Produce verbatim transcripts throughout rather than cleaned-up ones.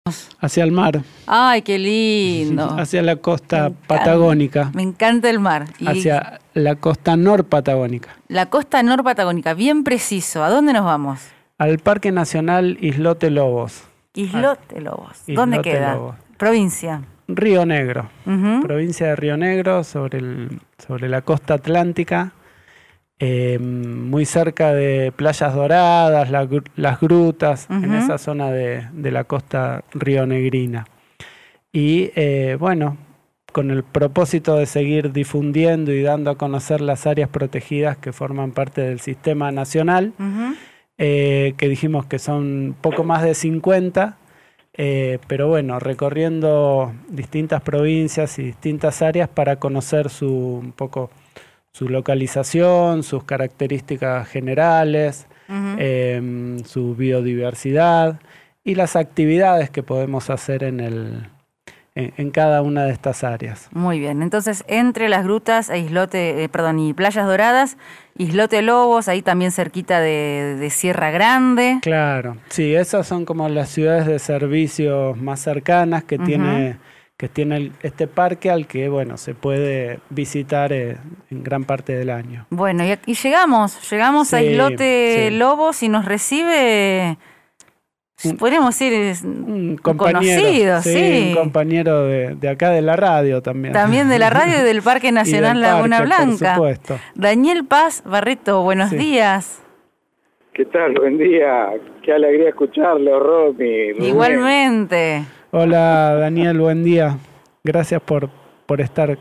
Hacia el mar. Ay, qué lindo. Hacia la costa Me patagónica. Me encanta el mar. Y hacia la costa norpatagónica. La costa norpatagónica, bien preciso. ¿A dónde nos vamos? Al Parque Nacional Islote Lobos. Islote Lobos. ¿Dónde Islote queda? Lobos. Provincia. Río Negro. Uh-huh. Provincia de Río Negro, sobre, el, sobre la costa atlántica. Eh, muy cerca de Playas Doradas, la, las grutas, uh-huh. en esa zona de, de la costa rionegrina. Y eh, bueno, con el propósito de seguir difundiendo y dando a conocer las áreas protegidas que forman parte del sistema nacional, uh-huh. eh, que dijimos que son poco más de cincuenta, eh, pero bueno, recorriendo distintas provincias y distintas áreas para conocer su un poco su localización, sus características generales, uh-huh. eh, su biodiversidad y las actividades que podemos hacer en, el, en, en cada una de estas áreas. Muy bien, entonces entre las grutas e islote, eh, perdón, y Playas Doradas, Islote Lobos, ahí también cerquita de, de Sierra Grande. Claro, sí, esas son como las ciudades de servicios más cercanas que uh-huh. tiene... que tiene este parque al que, bueno, se puede visitar eh, en gran parte del año. Bueno, y, y llegamos, llegamos sí, a Islote sí. Lobos y nos recibe, un, podríamos decir, un compañero, conocido, sí, sí. un compañero de, de acá de la radio también. También de la radio y del Parque Nacional del Laguna parque, Blanca. Por supuesto. Daniel Paz Barreto, buenos sí. días. ¿Qué tal? Buen día. Qué alegría escucharlo, Romy. Rubén. Igualmente. Hola Daniel, buen día. Gracias por, por estar.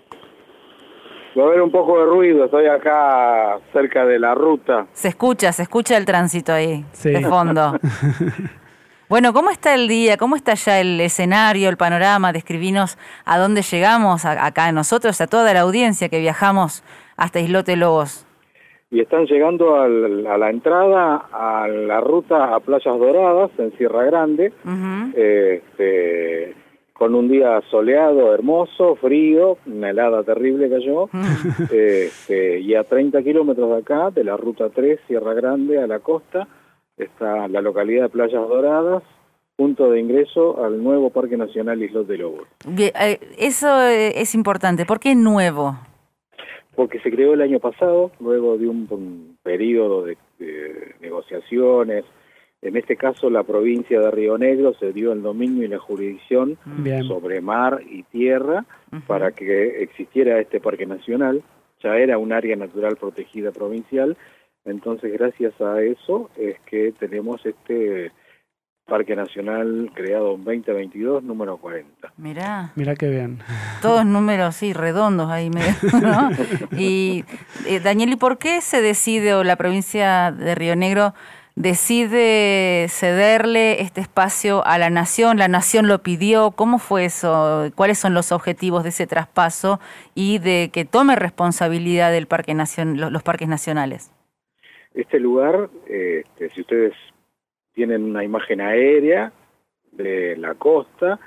Va a haber un poco de ruido, estoy acá cerca de la ruta. Se escucha, se escucha el tránsito ahí, sí. de fondo. Bueno, ¿cómo está el día? ¿Cómo está ya el escenario, el panorama? Describinos a dónde llegamos, a, acá nosotros, a toda la audiencia que viajamos hasta Islote Lobos. Y están llegando al, a la entrada a la ruta a Playas Doradas, en Sierra Grande, uh-huh. este, con un día soleado, hermoso, frío, una helada terrible cayó, uh-huh. este, y a treinta kilómetros de acá, de la ruta tres, Sierra Grande, a la costa, está la localidad de Playas Doradas, punto de ingreso al nuevo Parque Nacional Islote Lobos. Bien, eh, eso es importante. ¿Por qué nuevo? Porque se creó el año pasado, luego de un, un periodo de, de negociaciones. En este caso, la provincia de Río Negro se dio el dominio y la jurisdicción Bien. sobre mar y tierra uh-huh. para que existiera este parque nacional. Ya era un área natural protegida provincial. Entonces, gracias a eso, es que tenemos este Parque Nacional creado en veinte veintidós, número cuarenta. Mirá. Mirá qué bien. Todos números, sí, redondos ahí, ¿no? Y, eh, Daniel, ¿y por qué se decide, o la provincia de Río Negro decide cederle este espacio a la Nación? ¿La Nación lo pidió? ¿Cómo fue eso? ¿Cuáles son los objetivos de ese traspaso y de que tome responsabilidad del parque nacion- los, los parques nacionales? Este lugar, eh, este, si ustedes tienen una imagen aérea de la costa,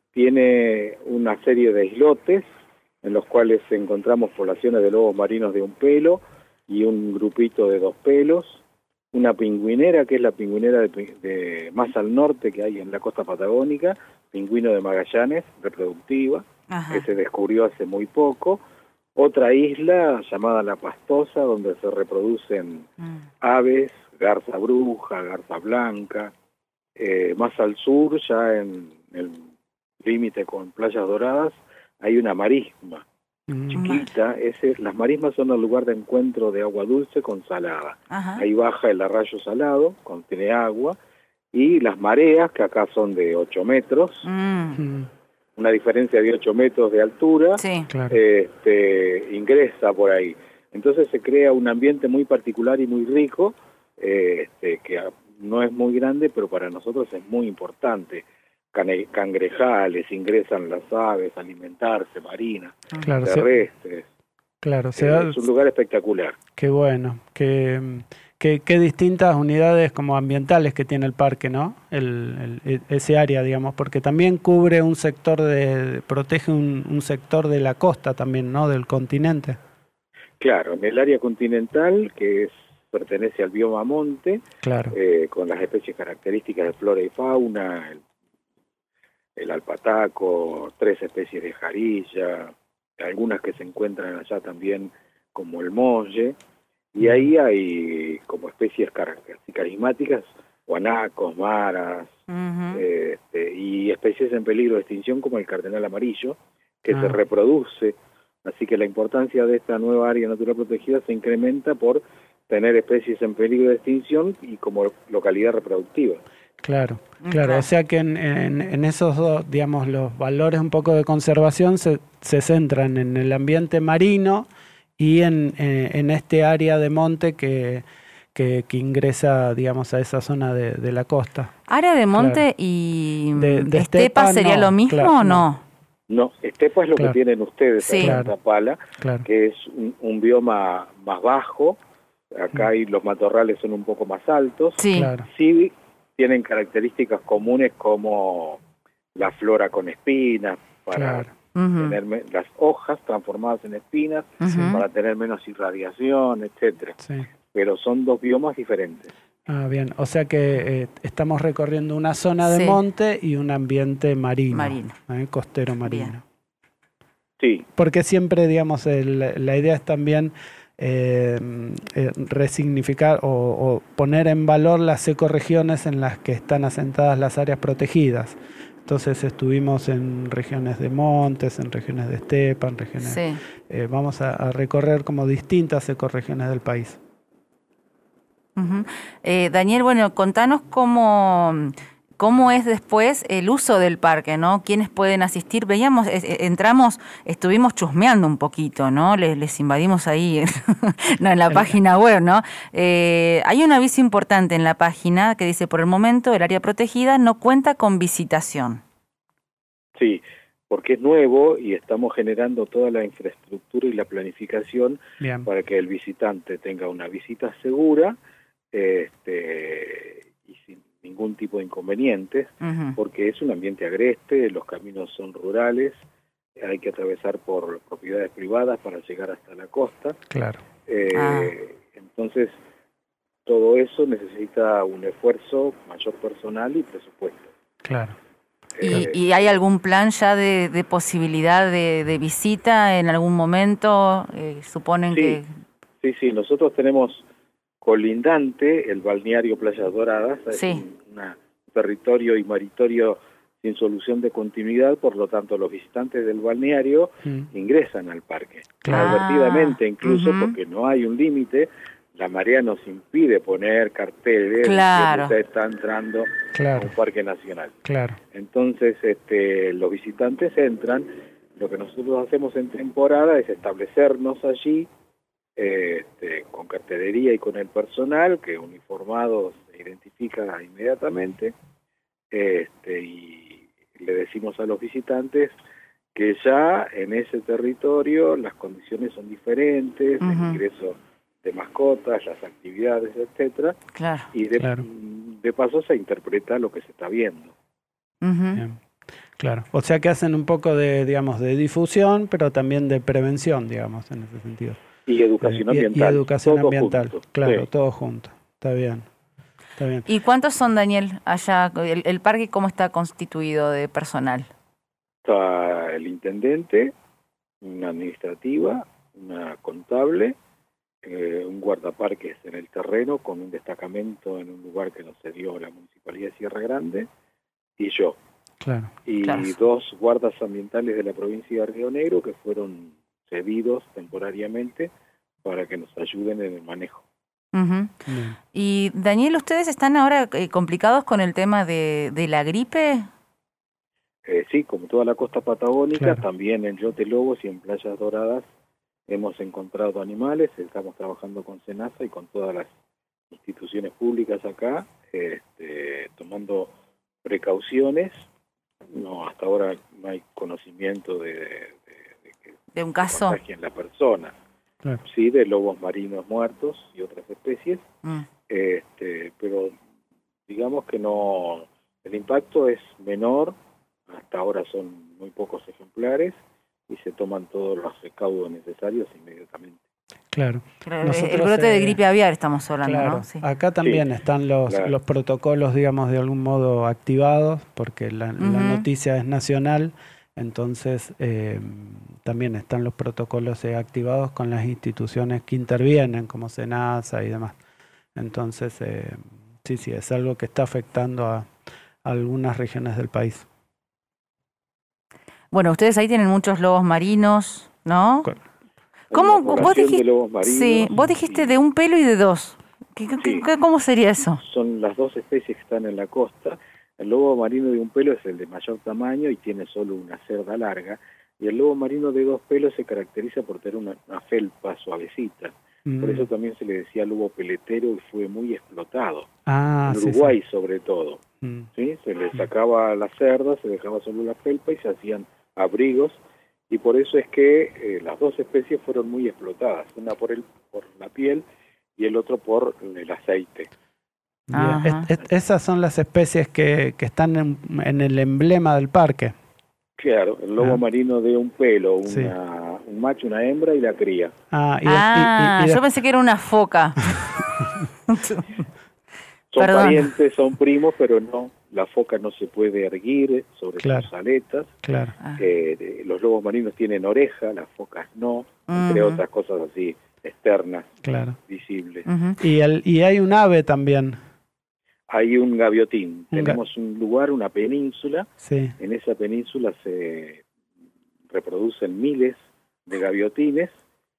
tiene una serie de islotes en los cuales encontramos poblaciones de lobos marinos de un pelo y un grupito de dos pelos, una pingüinera, que es la pingüinera de, de más al norte que hay en la costa patagónica, pingüino de Magallanes, reproductiva, Ajá. que se descubrió hace muy poco, otra isla llamada La Pastosa, donde se reproducen mm. aves, garza bruja, garza blanca, eh, más al sur, ya en el límite con Playas Doradas, hay una marisma mm. chiquita. Ese, las marismas son el lugar de encuentro de agua dulce con salada. Ajá. Ahí baja el arroyo salado, contiene agua, y las mareas, que acá son de ocho metros, mm. una diferencia de ocho metros de altura, sí. claro. este, ingresa por ahí. Entonces se crea un ambiente muy particular y muy rico, Este, que no es muy grande, pero para nosotros es muy importante. Cane- cangrejales, ingresan las aves, alimentarse, marinas, claro, terrestres. Se, claro, se eh, da, es un lugar espectacular. Qué bueno, qué, qué, qué distintas unidades como ambientales que tiene el parque, ¿no? El, el, ese área, digamos, porque también cubre un sector de, protege un, un sector de la costa también, ¿no? Del continente. Claro, en el área continental, que es pertenece al bioma monte, claro. eh, con las especies características de flora y fauna, el el alpataco, tres especies de jarilla, algunas que se encuentran allá también como el molle, y ahí hay como especies car carismáticas, guanacos, maras, uh-huh. este, y especies en peligro de extinción como el cardenal amarillo, que uh-huh. se reproduce. Así que la importancia de esta nueva área natural protegida se incrementa por tener especies en peligro de extinción y como localidad reproductiva. Claro, claro, o sea que en, en, en esos dos, digamos, los valores un poco de conservación se, se centran en el ambiente marino y en, en, en este área de monte que, que, que ingresa, digamos, a esa zona de, de la costa. ¿Área de monte claro. y de, de estepa, estepa sería no, lo mismo claro, o no? No, estepa es lo claro. que tienen ustedes sí. en claro. Tapala, claro. que es un, un bioma más bajo, acá hay, los matorrales son un poco más altos, sí. Claro. sí tienen características comunes como la flora con espinas, para claro. tener uh-huh. las hojas transformadas en espinas, uh-huh. para tener menos irradiación, etcétera. Sí. Pero son dos biomas diferentes. Ah, bien. O sea que eh, estamos recorriendo una zona de sí. monte y un ambiente marino, marino. ¿eh? Costero marino. Bien. Sí. Porque siempre, digamos, el, la idea es también eh, eh, resignificar o, o poner en valor las ecorregiones en las que están asentadas las áreas protegidas. Entonces estuvimos en regiones de montes, en regiones de estepa, en regiones... Sí. Eh, vamos a, a recorrer como distintas ecorregiones del país. Uh-huh. eh, Daniel, bueno, contanos cómo, cómo es después el uso del parque, ¿no? ¿Quiénes pueden asistir? Veíamos, eh, entramos, estuvimos chusmeando un poquito, ¿no? Les, les invadimos ahí, no, en la página web, ¿no? Eh, hay un aviso importante en la página que dice, por el momento, el área protegida no cuenta con visitación. Sí, porque es nuevo y estamos generando toda la infraestructura y la planificación Bien. para que el visitante tenga una visita segura, este, y sin ningún tipo de inconvenientes, uh-huh. porque es un ambiente agreste, los caminos son rurales, hay que atravesar por propiedades privadas para llegar hasta la costa. Claro. Eh, ah. Entonces, todo eso necesita un esfuerzo mayor personal y presupuesto. Claro. ¿Y, eh, ¿y hay algún plan ya de, de posibilidad de, de visita en algún momento? Eh, ¿Suponen sí, que...? Sí, sí, nosotros tenemos colindante el balneario Playas Doradas, sí. es un una, territorio y maritorio sin solución de continuidad, por lo tanto los visitantes del balneario mm. ingresan al parque, claro. advertidamente incluso, uh-huh. porque no hay un límite, la marea nos impide poner carteles, claro. usted está entrando claro. a un parque nacional. Claro. Entonces este, los visitantes entran, lo que nosotros hacemos en temporada es establecernos allí, Este, con cartelería y con el personal, que uniformado se identifica inmediatamente, este, y le decimos a los visitantes que ya en ese territorio las condiciones son diferentes, uh-huh. el ingreso de mascotas, las actividades, etcétera, claro. y de, claro. de paso se interpreta lo que se está viendo. Uh-huh. Bien. Claro, o sea que hacen un poco de, digamos, de difusión, pero también de prevención, digamos, en ese sentido. Y educación eh, ambiental. Y, y educación todo ambiental, junto. claro, sí. todo junto. Está bien, está bien. ¿Y cuántos son, Daniel, allá? El, el parque, ¿cómo está constituido de personal? Está el intendente, una administrativa, una contable, eh, un guardaparques en el terreno con un destacamento en un lugar que nos cedió la Municipalidad de Sierra Grande, y yo. Claro. Y claro. dos guardas ambientales de la provincia de Río Negro que fueron cedidos temporariamente para que nos ayuden en el manejo. Uh-huh. Y Daniel, ¿ustedes están ahora eh, complicados con el tema de, de la gripe? Eh, sí, como toda la costa patagónica, claro. también en Yote Lobos y en Playas Doradas hemos encontrado animales, estamos trabajando con SENASA y con todas las instituciones públicas acá, este, tomando precauciones. No, hasta ahora no hay conocimiento de, de, de que de un caso en la persona, claro. sí, de lobos marinos muertos y otras especies, mm. este, pero digamos que no, el impacto es menor, hasta ahora son muy pocos ejemplares y se toman todos los recaudos necesarios inmediatamente. Claro. Claro, el brote eh, de gripe aviar estamos hablando, claro, ¿no? Sí. Acá también sí, están los, claro. los protocolos, digamos, de algún modo activados, porque la, uh-huh. la noticia es nacional, entonces eh, también están los protocolos eh, activados con las instituciones que intervienen, como SENASA y demás. Entonces, eh, sí, sí, es algo que está afectando a, a algunas regiones del país. Bueno, ustedes ahí tienen muchos lobos marinos, ¿no? Con, ¿Cómo vos dijiste? Sí, vos dijiste y... de un pelo y de dos. ¿Qué, sí. qué, ¿Cómo sería eso? Son las dos especies que están en la costa. El lobo marino de un pelo es el de mayor tamaño y tiene solo una cerda larga. Y el lobo marino de dos pelos se caracteriza por tener una, una felpa suavecita. Mm. Por eso también se le decía lobo peletero y fue muy explotado. Ah, en Uruguay, sí, sí. sobre todo. Mm. ¿Sí? Se le sacaba la cerda, se dejaba solo la felpa y se hacían abrigos. Y por eso es que eh, las dos especies fueron muy explotadas, una por el por la piel y el otro por el aceite. Es, es, esas son las especies que, que están en, en el emblema del parque. Claro, el lobo ah. marino de un pelo, una, sí. un macho, una hembra y la cría. Ah, y, ah y, y, y yo pensé que era una foca. Son Perdón. parientes, son primos, pero no. La foca no se puede erguir sobre claro. sus aletas. Claro. Eh, de, los lobos marinos tienen oreja, las focas no, uh-huh. entre otras cosas así externas, claro. visibles. Uh-huh. Y, el, y hay un ave también. Hay un gaviotín. Un Tenemos ga- un lugar, una península. Sí. En esa península se reproducen miles de gaviotines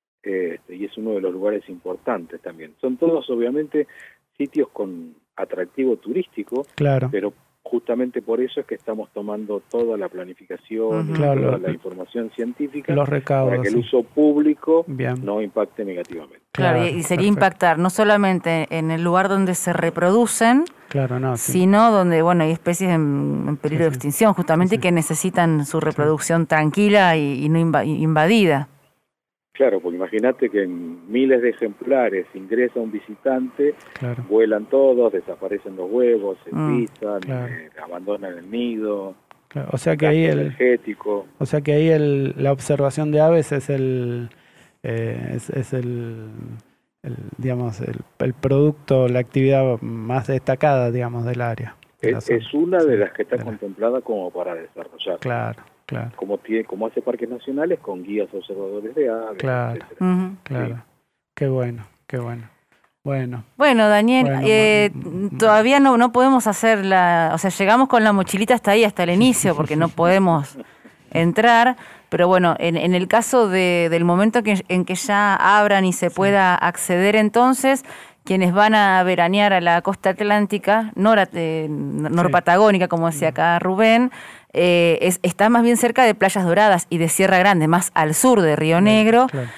eh, y es uno de los lugares importantes también. Son todos, obviamente, sitios con atractivo turístico, claro. pero justamente por eso es que estamos tomando toda la planificación, uh-huh. claro, toda lo, la información científica los recaudos, para que el sí. uso público Bien. no impacte negativamente. Claro, claro y sería perfecto. Impactar no solamente en el lugar donde se reproducen, claro, no, sí. sino donde bueno hay especies en, en peligro sí, de extinción, justamente sí, sí. que necesitan su reproducción sí. tranquila y, y no inv- invadida. Claro, porque imagínate que en miles de ejemplares ingresa un visitante, claro. vuelan todos, desaparecen los huevos, se Mm, pisan, claro. eh, abandonan el nido. Claro. O sea que ahí el energético. O sea que ahí el, la observación de aves es el eh, es, es el, el digamos el, el producto, la actividad más destacada, digamos, del área. De es, es una de las que está contemplada como para desarrollar. Claro. Claro. Como tiene, como hace parques nacionales con guías observadores de aves, claro, etcétera. Uh-huh. Claro. Sí. Qué bueno, qué bueno. Bueno. Bueno, Daniel, bueno, eh, todavía no, no podemos hacer la, o sea, llegamos con la mochilita hasta ahí, hasta el inicio, porque no podemos entrar, pero bueno, en, en el caso de, del momento que, en que ya abran y se sí. pueda acceder entonces, quienes van a veranear a la costa atlántica, nor, eh, norpatagónica, sí. como decía acá Rubén, eh, es, está más bien cerca de Playas Doradas y de Sierra Grande, más al sur de Río Negro. Claro.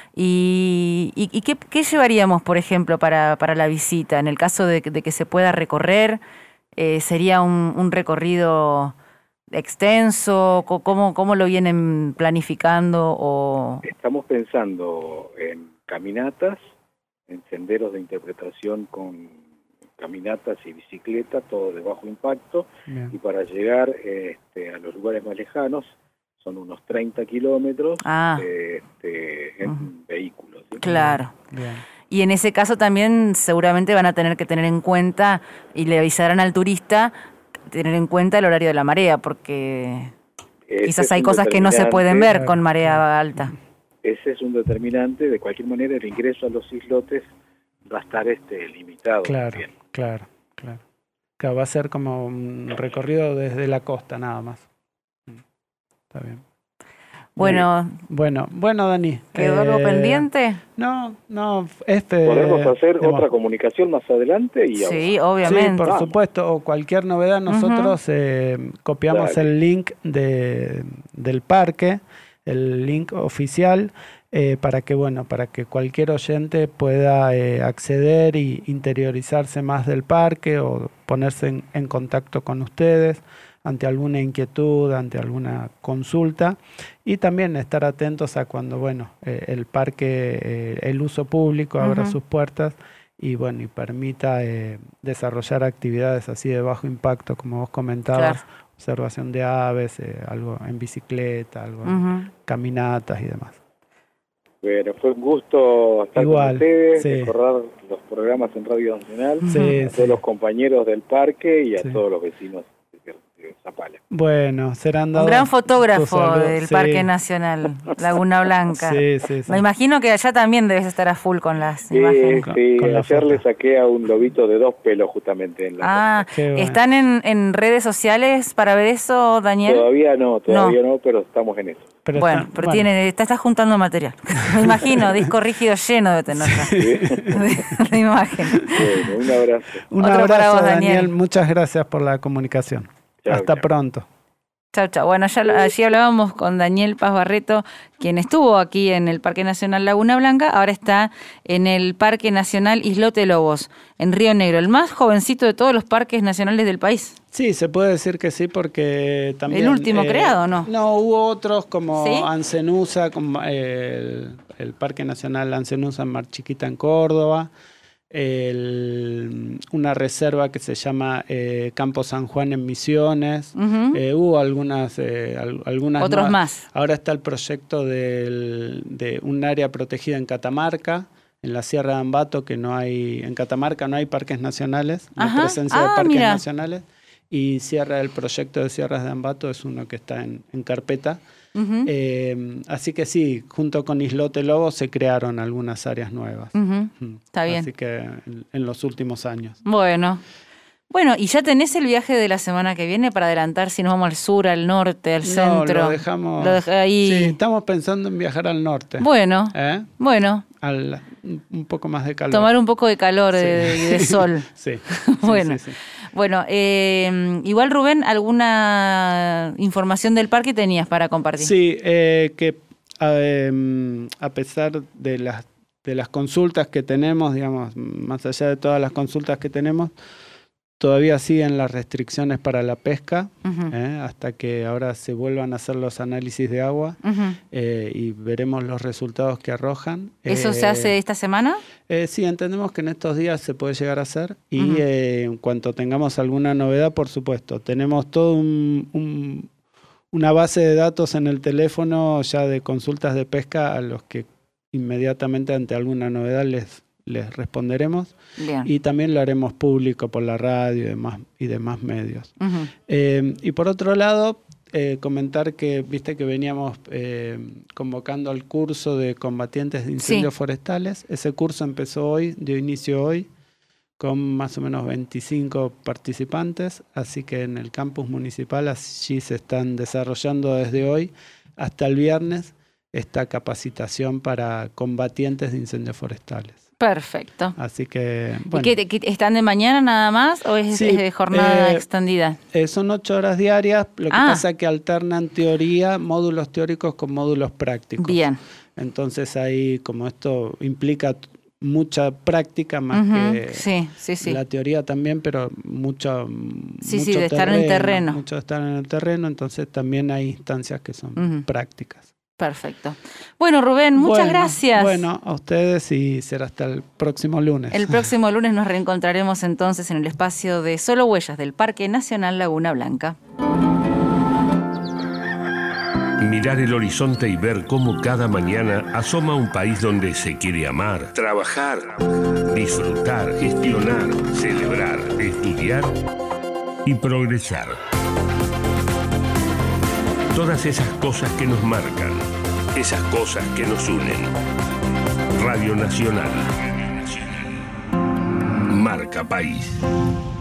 ¿Y, y, y qué, qué llevaríamos, por ejemplo, para, para la visita? En el caso de, de que se pueda recorrer, eh, ¿sería un, un recorrido extenso? ¿Cómo, ¿Cómo lo vienen planificando? O... Estamos pensando en caminatas, en senderos de interpretación con caminatas y bicicletas, todo de bajo impacto. Bien. Y para llegar este, a los lugares más lejanos son unos treinta kilómetros ah. este, en uh-huh. vehículos. ¿sí? Claro. Bien. Y en ese caso también seguramente van a tener que tener en cuenta, y le avisarán al turista, tener en cuenta el horario de la marea, porque ese quizás hay cosas que no se pueden ver claro, con marea claro. alta. Ese es un determinante. De cualquier manera, el ingreso a los islotes va a estar este limitado. Claro, también. claro, claro. Claro, va a ser como un recorrido desde la costa nada más. Está bien. Bueno, bueno, bueno, Dani. ¿Quedó eh, algo pendiente? No, no. Este, Podemos hacer digamos, otra comunicación más adelante y sí, ahora. obviamente. Sí, por Vamos. supuesto. O cualquier novedad, nosotros uh-huh. eh, copiamos Dale. el link de, del parque, el link oficial. Eh, para que bueno para que cualquier oyente pueda eh, acceder y interiorizarse más del parque o ponerse en, en contacto con ustedes ante alguna inquietud, ante alguna consulta, y también estar atentos a cuando bueno eh, el parque, eh, el uso público abra uh-huh. sus puertas y bueno y permita eh, desarrollar actividades así de bajo impacto, como vos comentabas, claro. observación de aves, eh, algo en bicicleta, algo uh-huh. en caminatas y demás. Bueno, fue un gusto estar Igual, con ustedes, sí. recorrer los programas en Radio Nacional, Sí, a sí. todos los compañeros del parque y a Sí. todos los vecinos de, de Zapala. Bueno, serán dados Un gran tus fotógrafo saludos. del Sí. Parque Nacional Laguna Blanca. Sí, sí, sí. Me imagino que allá también debes estar a full con las Sí, imágenes. sí, Con la ayer foto. le saqué a un lobito de dos pelos justamente en la Ah, Qué bueno. ¿están en, en redes sociales para ver eso, Daniel? Todavía no, todavía no. no, pero estamos en eso. Pero bueno, está- pero bueno. tiene, está, está juntando material. Me imagino, disco rígido lleno de tener ya. de, de imágenes. Bueno, un abrazo. Un Otro abrazo, para vos, Daniel. Daniel. Muchas gracias por la comunicación. Chao, Hasta chao. pronto. Chao, chao. Bueno, ya, allí hablábamos con Daniel Paz Barreto, quien estuvo aquí en el Parque Nacional Laguna Blanca, ahora está en el Parque Nacional Islote Lobos, en Río Negro, el más jovencito de todos los parques nacionales del país. Sí, se puede decir que sí, porque también... ¿El último creado, no? No, hubo otros como ¿Sí? Ancenusa, como, eh, el, el Parque Nacional Ancenusa en Mar Chiquita en Córdoba, el, una reserva que se llama eh, Campo San Juan en Misiones. Ujú. Eh, hubo algunas, eh, al- algunas Otros nuevas. más. Ahora está el proyecto del- de un área protegida en Catamarca, en la Sierra de Ambato, que no hay, en Catamarca no hay parques nacionales, no hay Ajá. presencia Ah, de parques mira. nacionales, y Sierra, el proyecto de Sierras de Ambato es uno que está en, en carpeta. Ujú. Eh, así que sí, junto con Islote Lobo se crearon algunas áreas nuevas. Ujú. Mm. Está bien. Así que en, en los últimos años. Bueno. Bueno, ¿y ya tenés el viaje de la semana que viene para adelantar si nos vamos al sur, al norte, al centro? No, lo dejamos. Lo dejé ahí. Sí, estamos pensando en viajar al norte. Bueno, ¿Eh? bueno, Al, un- un poco más de calor. tomar un poco de calor Sí. y de, y de sol. Sí. Sí, Bueno. sí, sí. Bueno, eh, igual Rubén, ¿alguna información del parque tenías para compartir? Sí, eh, que eh, a pesar de las, de las consultas que tenemos, digamos, más allá de todas las consultas que tenemos, todavía siguen las restricciones para la pesca, Ujú, eh, hasta que ahora se vuelvan a hacer los análisis de agua ujú. eh, y veremos los resultados que arrojan. ¿Eso Eh, se hace esta semana? Eh, sí, entendemos que en estos días se puede llegar a hacer y Ujú. eh, en cuanto tengamos alguna novedad, por supuesto. Tenemos todo un, un- una base de datos en el teléfono ya de consultas de pesca a los que inmediatamente ante alguna novedad les, les responderemos Bien. y también lo haremos público por la radio y demás, y demás medios. Ujú. Eh, y por otro lado, eh, comentar que viste que veníamos eh, convocando al curso de combatientes de incendios Sí. forestales. Ese curso empezó hoy, dio inicio hoy, con más o menos veinticinco participantes, así que en el campus municipal allí se están desarrollando desde hoy hasta el viernes esta capacitación para combatientes de incendios forestales. Perfecto. Así que, ¿Y bueno. qué, qué- están de mañana nada más o es, Sí, es de jornada eh, extendida? Eh, son ocho horas diarias, lo que Ah. pasa es que alternan teoría, módulos teóricos con módulos prácticos. Bien. Entonces ahí, como esto implica t- mucha práctica más Ujú, que sí, sí, sí. la teoría también, pero mucho, Sí, sí, mucho de estar en el terreno. Mucho de estar en el terreno, entonces también hay instancias que son Ujú. prácticas. Perfecto. Bueno, Rubén, muchas Bueno, gracias. Bueno, a ustedes y será hasta el próximo lunes. El próximo lunes nos reencontraremos entonces en el espacio de Solo Huellas del Parque Nacional Laguna Blanca. Mirar el horizonte y ver cómo cada mañana asoma un país donde se quiere amar, trabajar, disfrutar, gestionar, celebrar, estudiar y progresar. Todas esas cosas que nos marcan, esas cosas que nos unen. Radio Nacional. Marca País.